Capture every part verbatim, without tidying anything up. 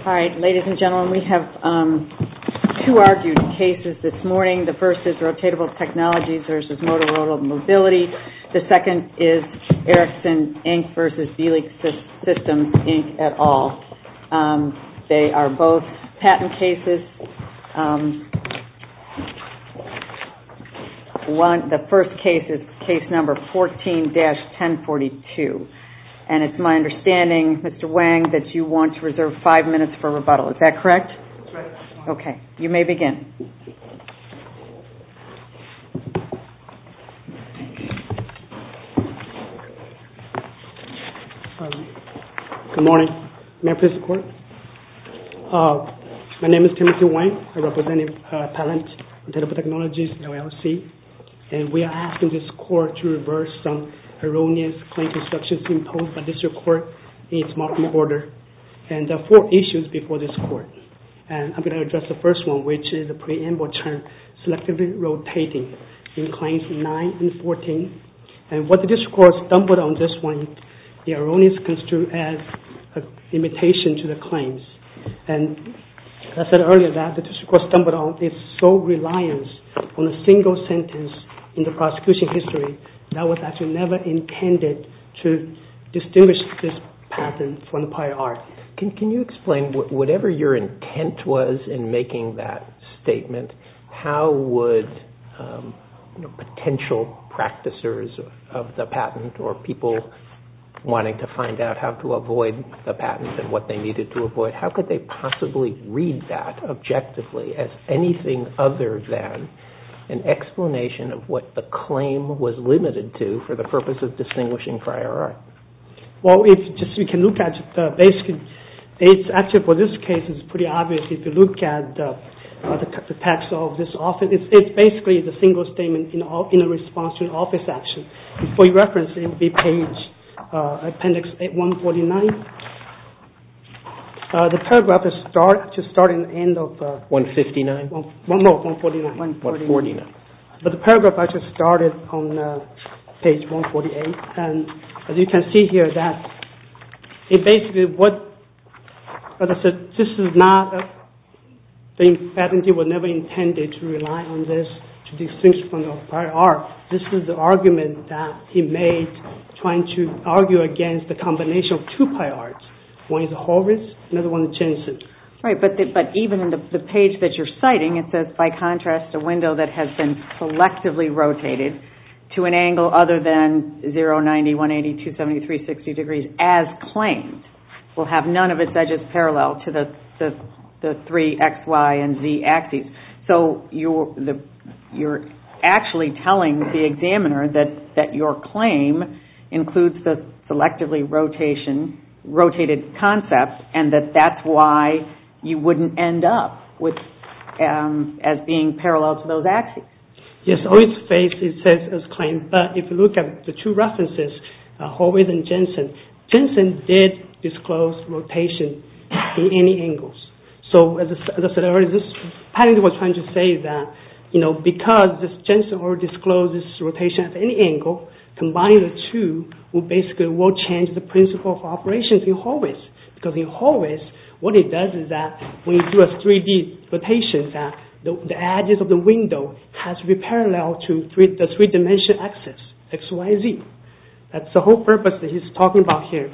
All right, ladies and gentlemen, we have um, two argued cases this morning. The first is Rotatable Technologies versus Motorola Mobility. The second is Ericsson Incorporated versus Beeley Systems Incorporated et al. Um, they are both patent cases. Um, one, the first case is case number fourteen dash ten forty-two. And it's my understanding, Mister Wang, that you want to reserve five minutes for rebuttal. Is that correct? That's right. Okay. You may begin. Um, good morning. May I please the court? Uh, my name is Timothy Wang. I represent uh, Talent Rotatable Technologies, L L C. And we are asking this court to reverse some erroneous claim constructions imposed by district court in its markman order. And there are four issues before this court. And I'm going to address the first one, which is the preamble term selectively rotating in claims nine and fourteen. And what the district court stumbled on this one, the erroneous construed as an imitation to the claims. And as I said earlier, that the district court stumbled on its sole reliance on a single sentence in the prosecution history that was actually never intended to distinguish this patent from the prior art. Can, can you explain wh- whatever your intent was in making that statement? How would um, you know, potential practicers of the patent or people wanting to find out how to avoid the patent and what they needed to avoid, how could they possibly read that objectively as anything other than an explanation of what the claim was limited to for the purpose of distinguishing prior art? Well, if just we can look at the basic, it's actually for this case it's pretty obvious. If you look at the, uh, the, the text of this office, it's, it's basically the single statement in, in a response to an office action. For your reference, it will be page uh, appendix one forty-nine. Uh, the paragraph is start to start in the end of uh, one fifty-nine. One, one no, one forty-nine. one forty-nine. But the paragraph actually started on uh, page one forty-eight, and as you can see here, that it basically what, as I said, this is not a, the patentee was never intended to rely on this to distinguish from the prior art. This is the argument that he made, trying to argue against the combination of two prior arts. One is Horwitz, another one is Jensen. Right, but the, but even in the, the page that you're citing, it says, by contrast, a window that has been selectively rotated to an angle other than zero, ninety, one eighty, two seventy, three sixty degrees as claimed will have none of its edges parallel to the, the, the three X, Y, and Z axes. So you're, the, you're actually telling the examiner that, that your claim includes the selectively rotation rotated concept, and that that's why you wouldn't end up with um, as being parallel to those axes. Yes, on its face it says as claimed, but if you look at the two references, uh, Horwitz and Jensen, Jensen did disclose rotation in any angles. So as I, as I said earlier, this patent was trying to say that, you know, because this Jensen already disclosed this rotation at any angle, combining the two will basically will change the principle of operations in Horwitz. Because in Horwitz, what it does is that when you do a three D rotation, that the, the edges of the window has to be parallel to three, the three-dimensional axis, X, Y, Z. That's the whole purpose that he's talking about here.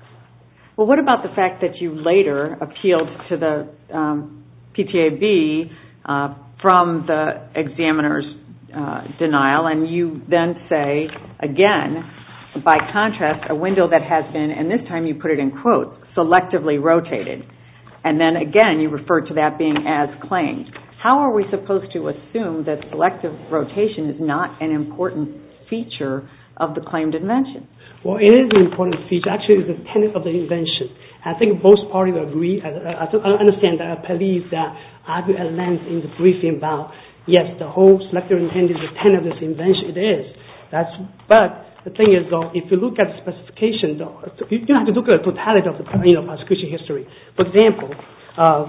Well, what about the fact that you later appealed to the um, P T A B uh, from the examiner's Uh, denial, and you then say, again, by contrast, a window that has been, and this time you put it in quotes, selectively rotated. And then again, you refer to that being as claimed. How are we supposed to assume that selective rotation is not an important feature of the claimed invention? Well, it is an important feature. Actually, it's a tenet of the invention. I think both parties agree. I, I, I understand that I believe that I argue at length in the briefing about yes, the whole selective intent is a tenet of this invention. It is. That's. But the thing is, though, if you look at the specification, though, you have to look at the totality of the you know prosecution history. For example, uh,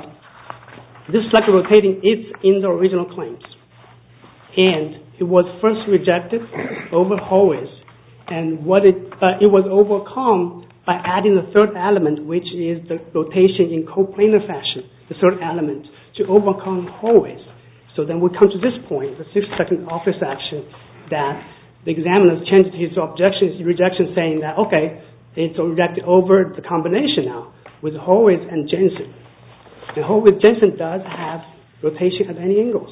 this selective rotating is in the original claims, and it was first rejected over Horwitz, and what it uh, it was overcome by adding the third element, which is the rotation in coplanar fashion, the third element, to overcome hallways. So then we come to this point, the sixth second office action, that the examiner changed his objection, rejection, saying that, okay, it's rejected over the combination now with Horwitz and Jensen. And Horwitz-Jensen does have rotation at any angles.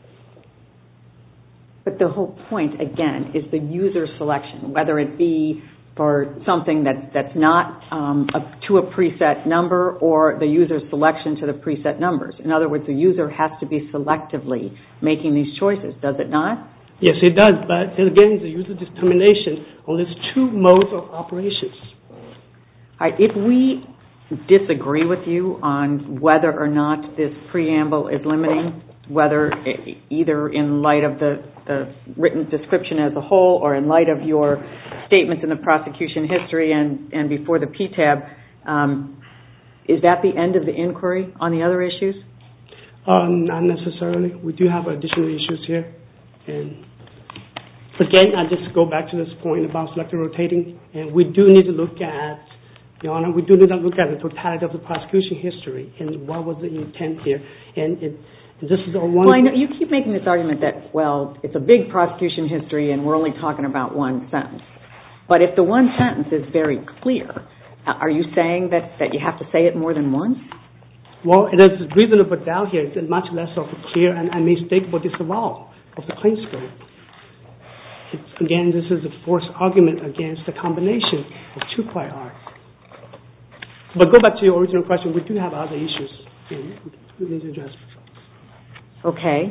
But the whole point, again, is the user selection, whether it be for something that, that's not um, a, to a preset number or the user selection to the preset numbers. In other words, the user has to be selectively making these choices, does it not? Yes, it does, but again, the user determination on these two modes of operations. All right, if we disagree with you on whether or not this preamble is limiting, whether it, either in light of the, the written description as a whole or in light of your statements in the prosecution history and, and before the P T A B, um, is that the end of the inquiry on the other issues? Uh, not necessarily. We do have additional issues here. And again, I just go back to this point about selective rotating, and we do need to look at, Your Honor, we do need to look at the totality of the prosecution history and what was the intent here. And it, this is a one. Well, I know you keep making this argument that, well, it's a big prosecution history and we're only talking about one sentence. But if the one sentence is very clear, are you saying that, that you have to say it more than once? Well, it is reasonable doubt here. It's much less of a clear and unmistakable disavowal of the claim scope. It's, again, this is a forced argument against the combination of two prior arts. But go back to your original question. We do have other issues we need to address. Okay.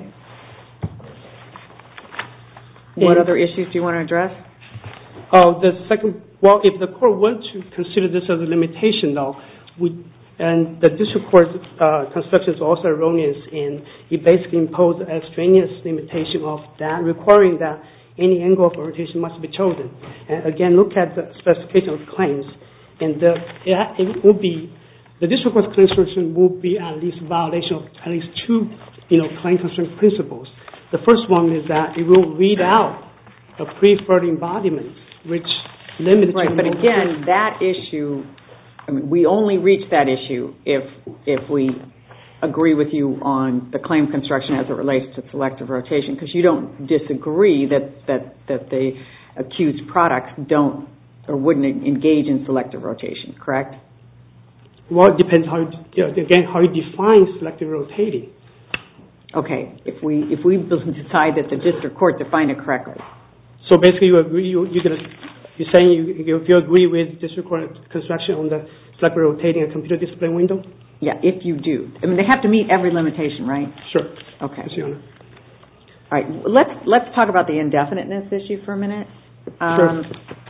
What other issues do you want to address? Oh, the second, well, if the court were to consider this as a limitation, though, we, and the district court's uh, construction is also erroneous, and it basically imposed an extraneous limitation of that, requiring that any angle of rotation must be chosen. And again, look at the specification of claims, and the, it, it will be, the district court's construction will be at least a violation of at least two, you know, claim construction principles. The first one is that it will read out a preferred embodiment, which limits. Right, but again, that issue, I mean, we only reach that issue if if we agree with you on the claim construction as it relates to selective rotation, because you don't disagree that, that, that the accused products don't or wouldn't engage in selective rotation, correct? Well, it depends how, you know, again, how you define selective rotating. Okay, if we if we decide that the district court defined it correctly. So basically, you agree. You, you're gonna you're saying you if you agree with district court construction on the selective rotating a computer display window. Yeah, if you do. I mean, they have to meet every limitation, right? Sure. Okay. Yes, Your Honor. All right. Let's let's talk about the indefiniteness issue for a minute. Um, sure.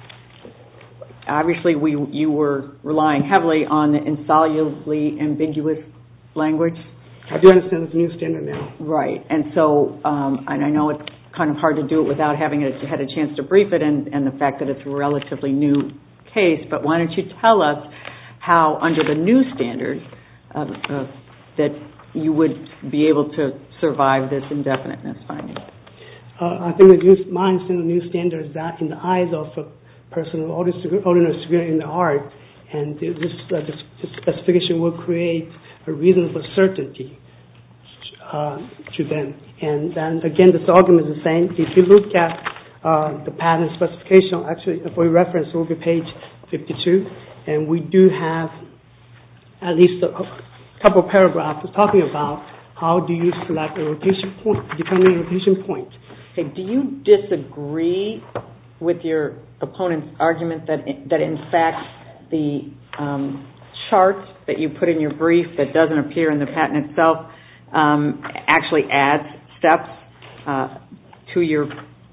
Obviously, we you were relying heavily on the insolubly ambiguous language. I do understand it's a new standard now. Right, and so, um, and I know it's kind of hard to do it without having a, had a chance to brief it, and, and the fact that it's a relatively new case. But why don't you tell us how, under the new standard, uh, uh, that you would be able to survive this indefiniteness finding? Uh, I think the new, my understanding of the new standard is that in the eyes of a person with ordinary degree in the art, and this, uh, this, this specification will create a reasonable certainty uh, to them. And then again, this argument is the same. If you look at uh, the patent specification, actually for your reference, it will be page fifty-two, and we do have at least a, a couple of paragraphs talking about how do you select a rotation point, determine a rotation point. Okay, do you disagree with your opponent's argument that that in fact the um, chart that you put in your brief that doesn't appear in the patent itself um, actually adds steps uh, to your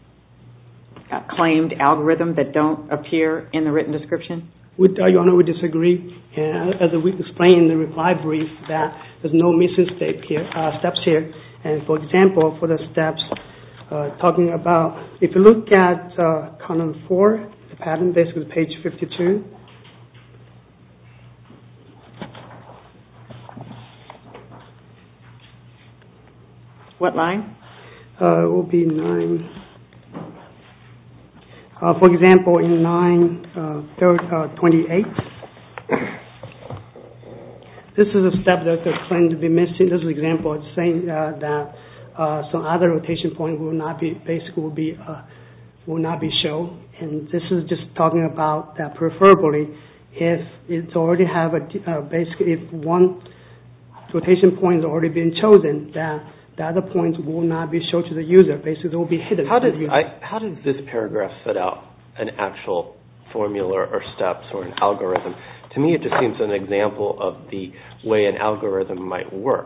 uh, claimed algorithm that don't appear in the written description? Would, uh, Your Honor, we disagree. And as we explained in the reply brief, that there's no missing step here, uh, steps here. And for example, for the steps uh, talking about, if you look at uh, column four, the patent, basically page fifty-two. What line? Uh, it will be nine. Uh, for example, in nine uh, third, uh, twenty-eight. this is a step that they're claiming to be missing. This is an example of saying uh, that uh, some other rotation point will not be, basically will be, uh, will not be shown. And this is just talking about that preferably if it's already have a, uh, basically if one rotation point has already been chosen, that the other points will not be shown to the user. Basically, they will be hidden. How did I, how does this paragraph set out an actual formula or steps or an algorithm? To me, it just seems an example of the way an algorithm might work,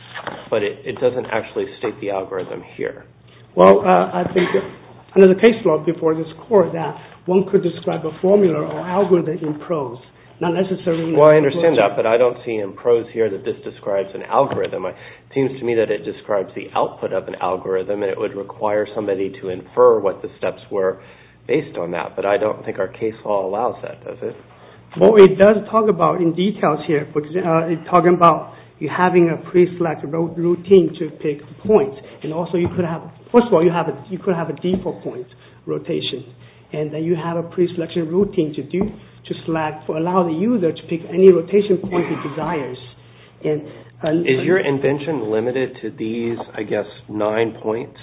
but it, it doesn't actually state the algorithm here. Well, uh, I think under the case law before this court that one could describe a formula or algorithm in prose, not necessarily in Well, I understand that, but I don't see in prose here that this describes an algorithm. It seems to me that it describes the output of an algorithm, and it would require somebody to infer what the steps were based on that, but I don't think our case law allows that, does it? Well, it does talk about in details here. For example, uh, it's talking about you having a pre-selected routine to pick points, and also you could have, first of all, you have a, you could have a default point rotation, and then you have a pre-selection routine to do to select for allow the user to pick any rotation point he desires. And uh, is your invention limited to these, I guess, nine points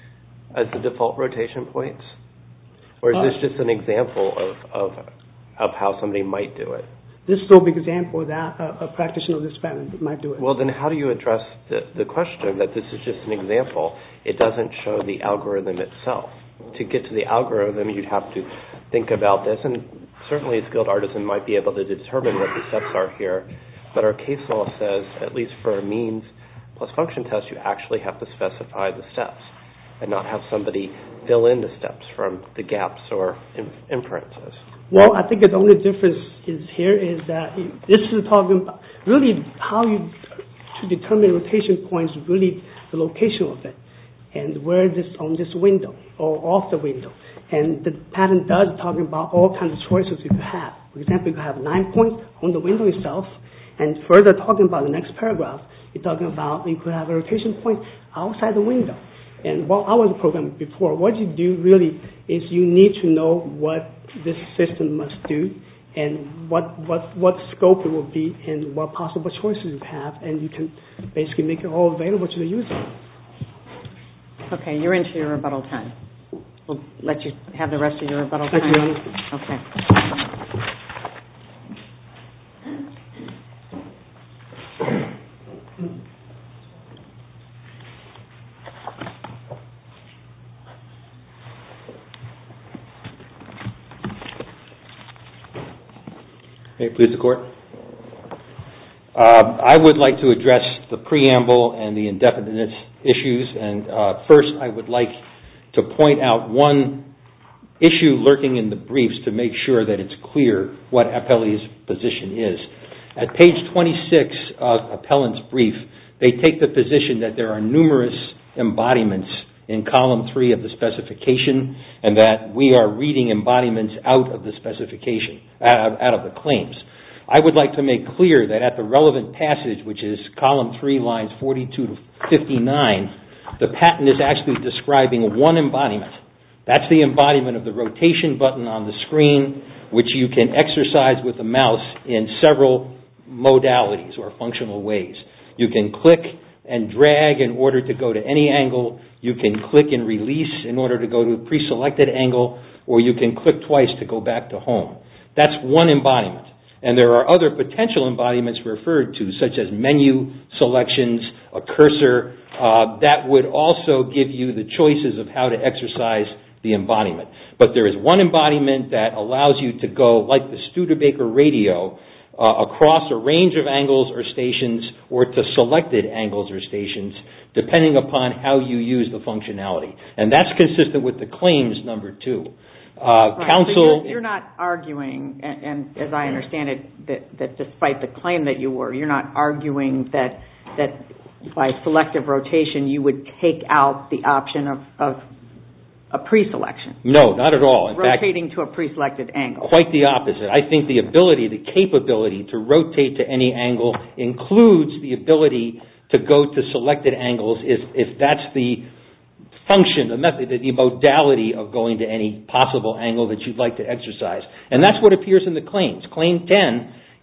as the default rotation points, or is this just an example of of of how somebody might do it? This is an example that a, a practitioner of this pattern might do it. Well, then how do you address the, the question that this is just an example? It doesn't show the algorithm itself. To get to the algorithm, you'd have to think about this, and certainly a skilled artisan might be able to determine what the steps are here, but our case law says, at least for a means plus function test, you actually have to specify the steps and not have somebody fill in the steps from the gaps or inferences. Well, I think the only difference is here is that this is talking about really how you to determine rotation points, really the location of it, and where this on this window or off the window. And the patent does talk about all kinds of choices you could have. For example, you could have nine points on the window itself, and further talking about the next paragraph, you're talking about you could have a rotation point outside the window. And while I was a programmer before, what you do really is you need to know what this system must do and what, what, what scope it will be and what possible choices you have, and you can basically make it all available to the user. Okay, you're into your rebuttal time. We'll let you have the rest of your rebuttal Thank time. you, Your Honor. Okay. May it please the Court? Uh, I would like to address the preamble and the indefiniteness issues, and uh, first I would like to point out one issue lurking in the briefs to make sure that it's clear what Appellee's position is. At page twenty-six of Appellant's brief, they take the position that there are numerous embodiments in column three of the specification, and that we are reading embodiments out of the specification, out, out of the claims. I would like to make clear that at the relevant passage, which is column three, lines forty-two to fifty-nine, the patent is actually describing one embodiment. That's the embodiment of the rotation button on the screen, which you can exercise with the mouse in several modalities or functional ways. You can click and drag in order to go to any angle. You can click and release in order to go to a pre-selected angle, or you can click twice to go back to home. That's one embodiment. And there are other potential embodiments referred to, such as menu selections, a cursor, uh, that would also give you the choices of how to exercise the embodiment. But there is one embodiment that allows you to go, like the Studebaker radio, uh, across a range of angles or stations, or to selected angles or stations, depending upon how you use the functionality. And that's consistent with the claims number two. Uh, right, counsel, so you're, you're not arguing, and, and as I understand it, that, that despite the claim that you were, you're not arguing that that by selective rotation you would take out the option of, of a pre-selection. No, not at all. In rotating fact, to a pre-selected angle. Quite the opposite. I think the ability, the capability to rotate to any angle includes the ability to go to selected angles if, if that's the function, the method, the modality of going to any possible angle that you'd like to exercise. And that's what appears in the claims. Claim ten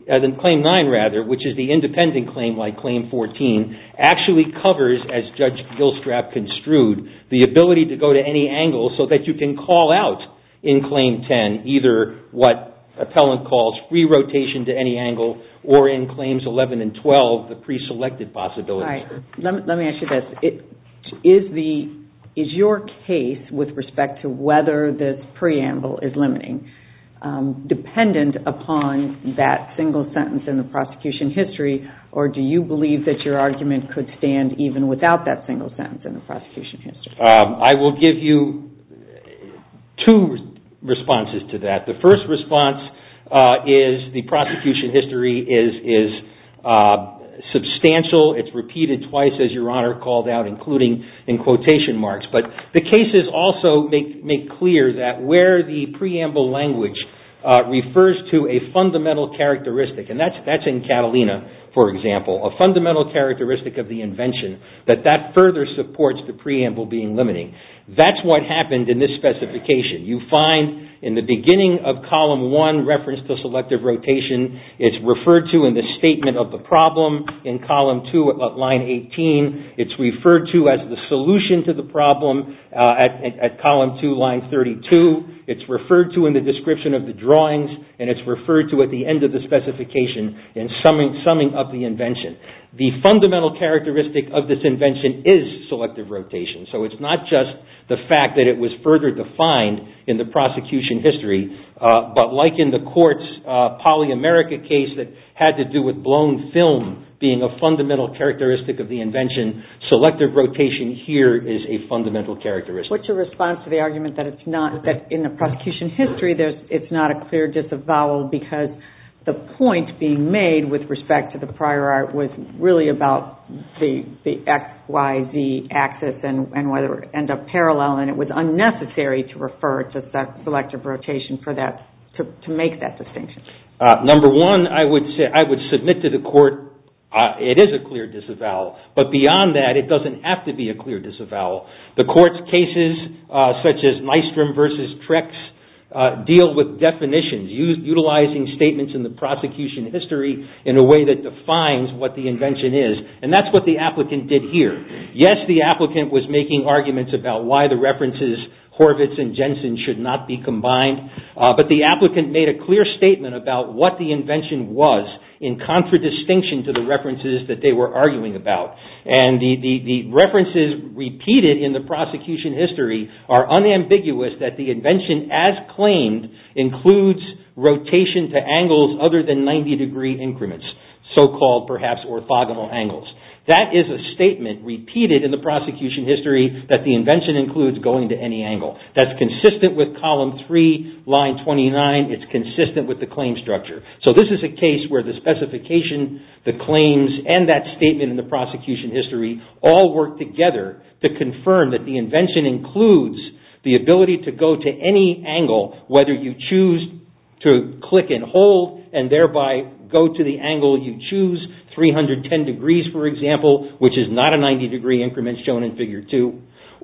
uh, then Claim nine rather, which is the independent claim like Claim fourteen, actually covers, as Judge Gilstrap construed, the ability to go to any angle so that you can call out in Claim ten either what appellant calls free rotation to any angle, or in Claims eleven and twelve, the pre-selected possibilities. All right. Let me, let me ask you this. It, is, the, is your case with respect to whether this preamble is limiting um, dependent upon that single sentence in the prosecution history, or do you believe that your argument could stand even without that single sentence in the prosecution history? Um, I will give you two responses to that. The first response uh, is the prosecution history is is uh, substantial. It's repeated twice, as Your Honor called out, including in quotation marks. But the cases also make make clear that where the preamble language uh, refers to a fundamental characteristic, and that's that's in Catalina, for example, a fundamental characteristic of the invention, that that further supports the preamble being limiting. That's what happened in this specification. You find in the beginning of column one reference to selective rotation. It's referred to in the statement of the problem. In column two at line eighteen, it's referred to as the solution to the problem uh, at, at, at column two, line thirty-two. It's referred to in the description of the drawings, and it's referred to at the end of the specification in summing, summing up the invention. The fundamental characteristic of this invention is selective rotation. So it's not just the fact that it was further defined in the prosecution history, uh, but like in the court's uh, Poly-America case that had to do with blown film being a fundamental characteristic of the invention, selective rotation here is a fundamental characteristic. What's your response to the argument that it's not, that in the prosecution history there's, it's not a clear disavowal because the point being made with respect to the prior art was really about the the X, Y, Z axis and, and whether it end up parallel, and it was unnecessary to refer to that selective rotation for that, to, to make that distinction? Uh, number one, I would say, I would submit to the court uh, it is a clear disavowal, but beyond that, it doesn't have to be a clear disavowal. The court's cases, uh, such as Nystrom versus Trex, Uh, deal with definitions, use, utilizing statements in the prosecution history in a way that defines what the invention is. And that's what the applicant did here. Yes, the applicant was making arguments about why the references Horvitz and Jensen should not be combined, uh, but the applicant made a clear statement about what the invention was in contradistinction to the references that they were arguing about. And the, the, the references repeated in the prosecution history are unambiguous that the invention as claimed includes rotation to angles other than ninety degree increments, so-called perhaps orthogonal angles. That is a statement repeated in the prosecution history that the invention includes going to any angle. That's consistent with column three, line twenty-nine. It's consistent with the claim structure. So this is a case where the specification, the claims, and that statement in the prosecution history all work together to confirm that the invention includes the ability to go to any angle, whether you choose to click and hold and thereby go to the angle you choose, three hundred ten degrees, for example, which is not a ninety degree increment shown in figure two,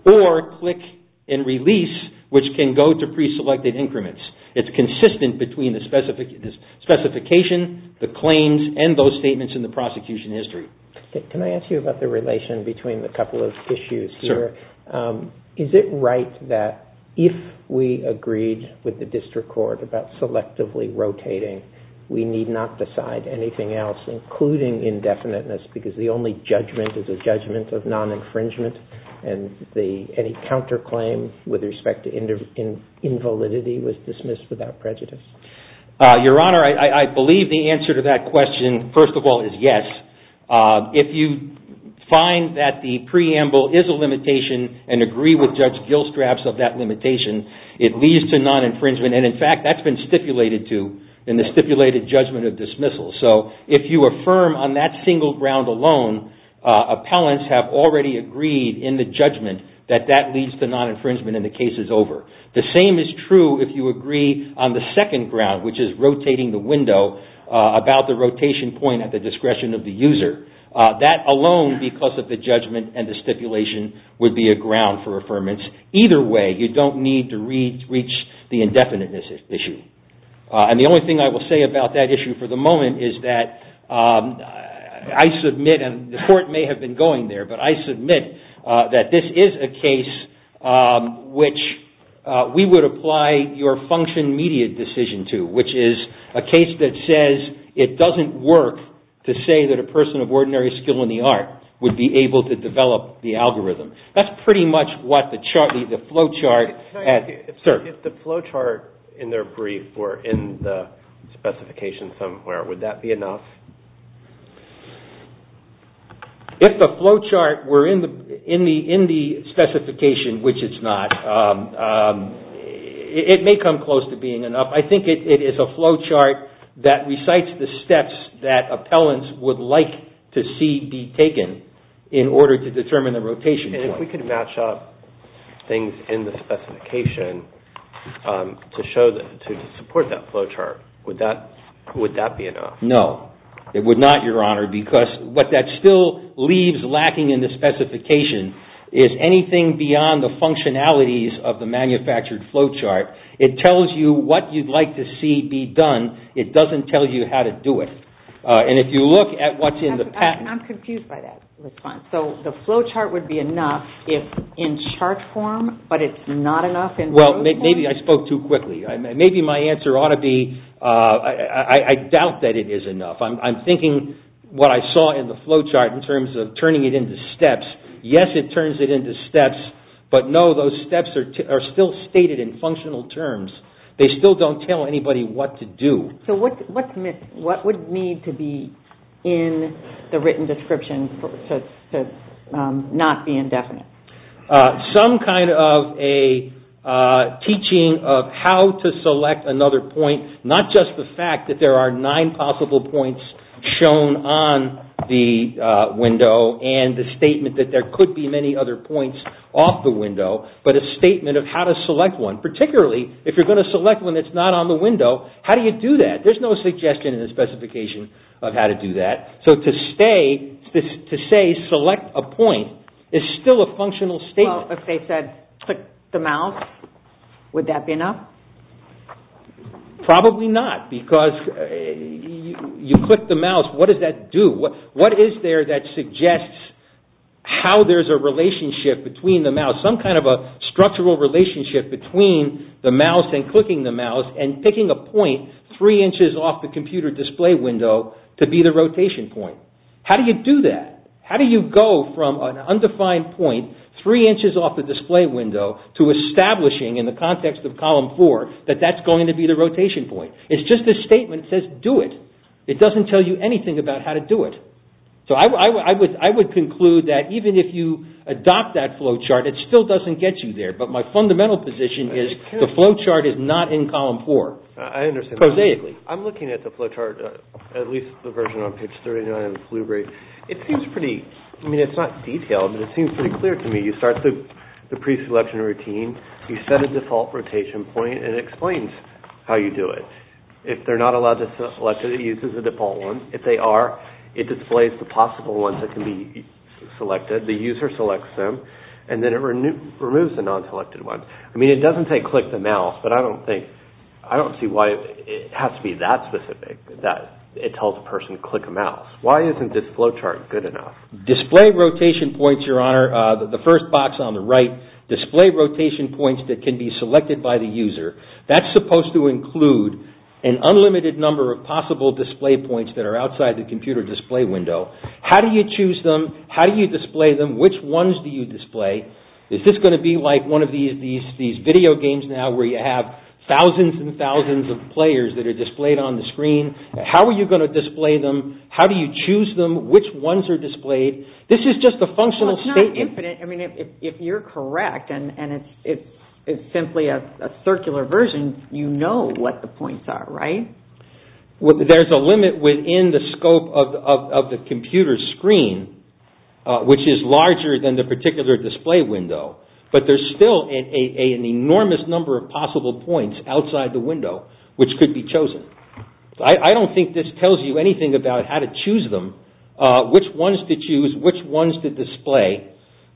or click and release, which can go to pre-selected increments. It's consistent between the, specific, the specification, the claims, and those statements in the prosecution history. Can I ask you about the relation between the couple of issues Sure. here? Um, is it right that if we agreed with the district court about selectively rotating, we need not decide anything else, including indefiniteness, because the only judgment is a judgment of non-infringement, and the any counterclaim with respect to in, in, invalidity was dismissed without prejudice? Uh, Your Honor, I, I believe the answer to that question, first of all, is yes. Uh, if you find that the preamble is a limitation and agree with Judge Gilstrap's of that limitation, it leads to non-infringement, and in fact, that's been stipulated to in the stipulated judgment of dismissal. So if you affirm on that single ground alone, uh, appellants have already agreed in the judgment that that leads to non-infringement and the case is over. The same is true if you agree on the second ground, which is rotating the window uh, about the rotation point at the discretion of the user. Uh, that alone, because of the judgment and the stipulation, would be a ground for affirmance. Either way, you don't need to reach, reach the indefiniteness issue. Uh, and the only thing I will say about that issue for the moment is that um, I submit, and the court may have been going there, but I submit uh, that this is a case um, which uh, we would apply your function media decision to, which is a case that says it doesn't work to say that a person of ordinary skill in the art would be able to develop the algorithm. That's pretty much what the chart, the, the flow chart. At, if, sir, if the flow chart in their brief were in the specification somewhere, would that be enough? If the flow chart were in the in the in the specification, which it's not, um, um, it, it may come close to being enough. I think it, it is a flow chart that recites the steps that appellants would like to see be taken in order to determine the rotation and point. If we could match up things in the specification um, to show that to support that flow chart, would that would that be enough? No. It would not, Your Honor, because what that still leaves lacking in the specification is anything beyond the functionalities of the manufactured flowchart. It tells you what you'd like to see be done. It doesn't tell you how to do it. Uh, and if you look at what's in the patent... I'm confused by that response. So the flowchart would be enough if in chart form, but it's not enough in Well, may, form? maybe I spoke too quickly. I, maybe my answer ought to be, uh, I, I, I doubt that it is enough. I'm, I'm thinking what I saw in the flowchart in terms of turning it into steps. Yes, it turns it into steps, but no, those steps are, t- are still stated in functional terms. They still don't tell anybody what to do. So what, what's missing? What would need to be in the written description for, to, to um, not be indefinite? Uh, some kind of a uh, teaching of how to select another point, not just the fact that there are nine possible points shown on the uh, window and the statement that there could be many other points off the window, but a statement of how to select one, particularly if you're going to select one that's not on the window. How do you do that? There's no suggestion in the specification of how to do that. So to stay, to, to say select a point is still a functional statement. Well, if they said click the mouse, would that be enough? Probably not, because uh, you, you click the mouse. What does that do? What, what is there that suggests how there's a relationship between the mouse, some kind of a structural relationship between the mouse and clicking the mouse and picking a point three inches off the computer display window to be the rotation point? How do you do that? How do you go from an undefined point three inches off the display window to establishing in the context of column four that that's going to be the rotation point? It's just a statement that says do it. It doesn't tell you anything about how to do it. So I, I, I would I would conclude that even if you adopt that flow chart, it still doesn't get you there. But my fundamental position is the flow chart is not in column four. I understand. Prosaically. I'm looking at the flow chart, uh, at least the version on page thirty-nine of the Blu-ray. It seems pretty, I mean, it's not detailed, but it seems pretty clear to me. You start the, the pre-selection routine, you set a default rotation point, and it explains how you do it. If they're not allowed to select it, it uses a default one. If they are, it displays the possible ones that can be selected. The user selects them, and then it reno- removes the non-selected ones. I mean, it doesn't say click the mouse, but I don't think, I don't see why it has to be that specific, that it tells a person click a mouse. Why isn't this flowchart good enough? Display rotation points, Your Honor, uh, the, the first box on the right, display rotation points that can be selected by the user. That's supposed to include an unlimited number of possible display points that are outside the computer display window. How do you choose them? How do you display them? Which ones do you display? Is this going to be like one of these, these, these video games now where you have thousands and thousands of players that are displayed on the screen? How are you going to display them? How do you choose them? Which ones are displayed? This is just a functional well, it's statement. not infinite. I mean, if, if, if you're correct and, and it's, it's, it's simply a, a circular version, you know what the points are, right? Well, there's a limit within the scope of, of, of the computer screen, uh, which is larger than the particular display window. But there's still a, a, a, an enormous number of possible points outside the window which could be chosen. I, I don't think this tells you anything about how to choose them, uh, which ones to choose, which ones to display.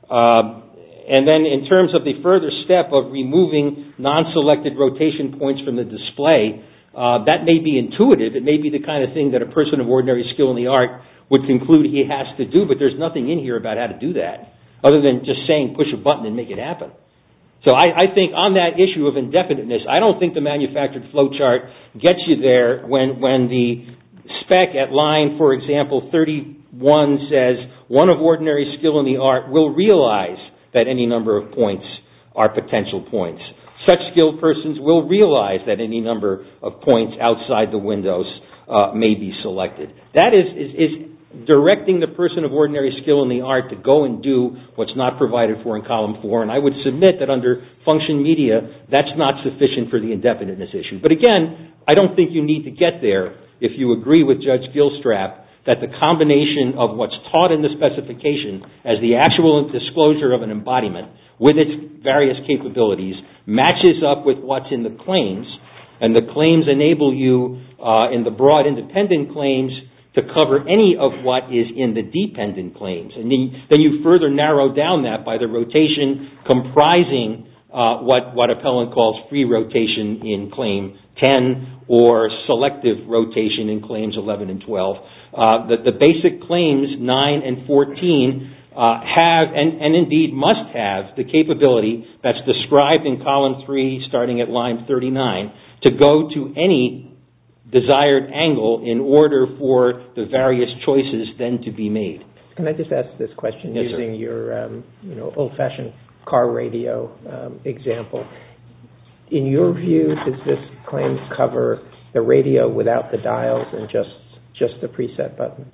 Uh, and then in terms of the further step of removing non-selected rotation points from the display, Uh, that may be intuitive. It may be the kind of thing that a person of ordinary skill in the art would conclude he has to do, but there's nothing in here about how to do that, other than just saying push a button and make it happen. So I, I think on that issue of indefiniteness, I don't think the manufactured flowchart gets you there when, when the spec at line, for example, thirty-one says, one of ordinary skill in the art will realize that any number of points are potential points. Such skilled persons will realize that any number of points outside the windows uh, may be selected. That is, is, is directing the person of ordinary skill in the art to go and do what's not provided for in column four, and I would submit that under function media, that's not sufficient for the indefiniteness issue. But again, I don't think you need to get there if you agree with Judge Gilstrap that the combination of what's taught in the specification as the actual disclosure of an embodiment with its various capabilities matches up with what's in the claims, and the claims enable you uh, in the broad independent claims to cover any of what is in the dependent claims. And then, then you further narrow down that by the rotation comprising uh, what, what appellant calls free rotation in claim ten or selective rotation in claims eleven and twelve. Uh, the, the basic claims nine and fourteen uh, have and, and indeed must have the capability that's described in column three starting at line thirty-nine to go to any desired angle in order for the various choices then to be made. Can I just ask this question yes, using sir. your um, you know, old-fashioned car radio um, example? In your view, does this claim cover the radio without the dials and just just the preset buttons?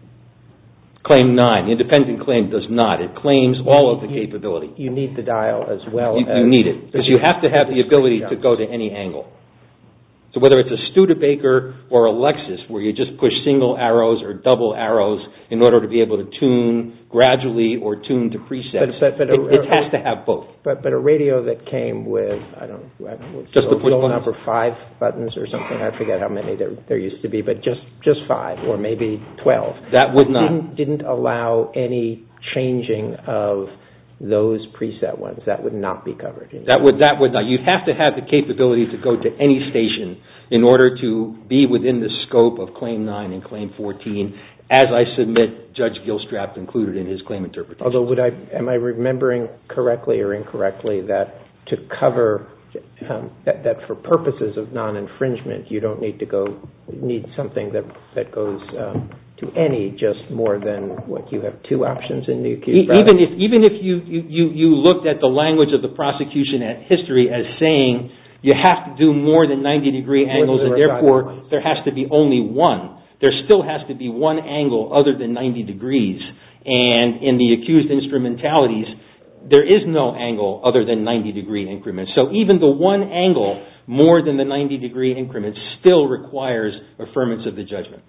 Claim nine, the independent claim does not. It claims all of the you, capability. You need the dial as well. You, as you need it because you have to have the ability to go to any angle. So whether it's a Studebaker or a Lexus where you just push single arrows or double arrows in order to be able to tune gradually or tune to presets, but, but, but it, a, it has to have both. But but a radio that came with, I don't, I don't know, just the push roll buttons? number five buttons or something, I forget how many there, there used to be, but just, just five or maybe twelve. That would not. Didn't, didn't allow any changing of those preset ones. That would not be covered. That would that would not. You'd have to have the capability to go to any station in order to be within the scope of Claim nine and Claim fourteen, as I submit Judge Gilstrap included in his claim interpretation. Although, would I am I remembering correctly or incorrectly that to cover um, that, that for purposes of non-infringement, you don't need to go need something that that goes um, to any just more than what you have two options in the accused product? Even if even if you, you, you looked at the language of the prosecution at history as saying you have to do more than ninety degree angles and therefore there has to be only one, there still has to be one angle other than ninety degrees, and in the accused instrumentalities there is no angle other than ninety degree increments. So even the one angle more than the ninety degree increments still requires affirmance of the judgment.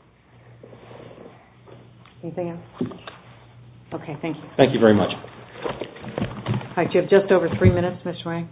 Anything else? Okay, thank you. Thank you very much. All right, you have just over three minutes, Mister Wang.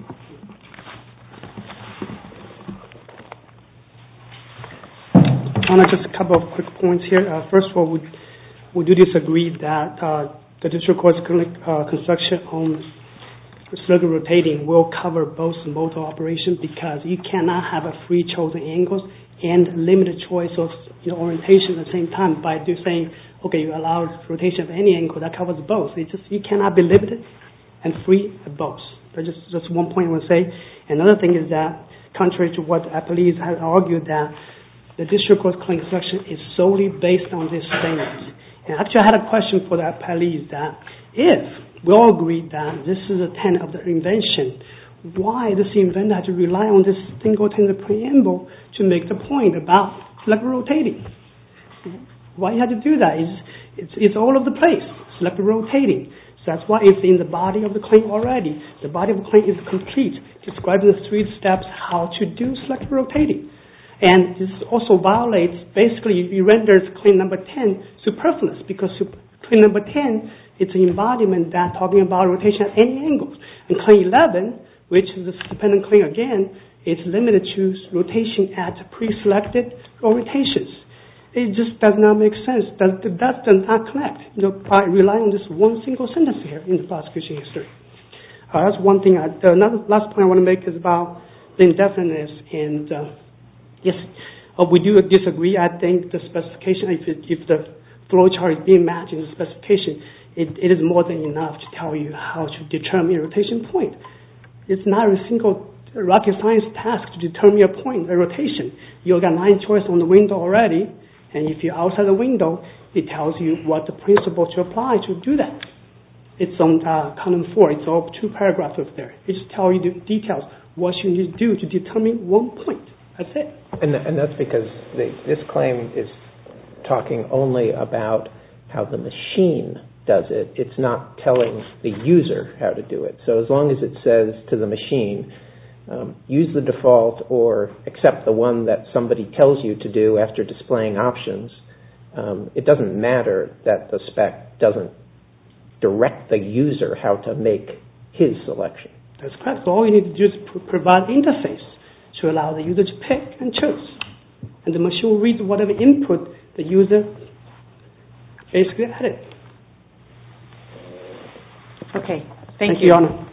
I want to just a couple of quick points here. Uh, first of all, we, we do disagree that uh, the district court's uh, construction on circular rotating will cover both motor operation because you cannot have a free chosen angles and limited choice of you know, orientation at the same time by do saying, okay, you allow rotation of any angle, that covers both. It just, you cannot be limited and free at both. That's just, just one point I want to say. Another thing is that, contrary to what appellees have argued, that the district court's claim construction is solely based on this statement. And actually I had a question for the appellees that if we all agree that this is a tenet of the invention, why does the inventor have to rely on this single tenet preamble to make the point about selective rotating? Why you have to do that? It's, it's, it's all over the place, selective rotating. So that's why it's in the body of the claim already. The body of the claim is complete, describing the three steps how to do selective rotating. And this also violates, basically, it renders claim number ten superfluous because claim number ten, it's an embodiment that's talking about rotation at any angles. And claim eleven, which is a dependent claim again, is limited to rotation at pre-selected orientations. It just does not make sense. That, that does not connect you know, by relying on this one single sentence here in the prosecution history. Uh, that's one thing. I, the another last point I want to make is about the indefiniteness and uh, Yes, uh, we do disagree. I think the specification, if, it, if the flowchart is being matched in the specification, it, it is more than enough to tell you how to determine a rotation point. It's not a single rocket science task to determine a point, a rotation. You've got nine choices on the window already, and if you're outside the window, it tells you what the principle to apply to do that. It's on uh, column four. It's all two paragraphs up there. It just tells you the details, what you need to do to determine one point. That's it. And, and that's because the, this claim is talking only about how the machine does it. It's not telling the user how to do it. So as long as it says to the machine, um, use the default or accept the one that somebody tells you to do after displaying options, um, it doesn't matter that the spec doesn't direct the user how to make his selection. That's correct. So all you need to do is pr- provide interface to allow the user to pick and choose. And the machine will read whatever input the user basically added. Okay. Thank, Thank you. you, Your Honor.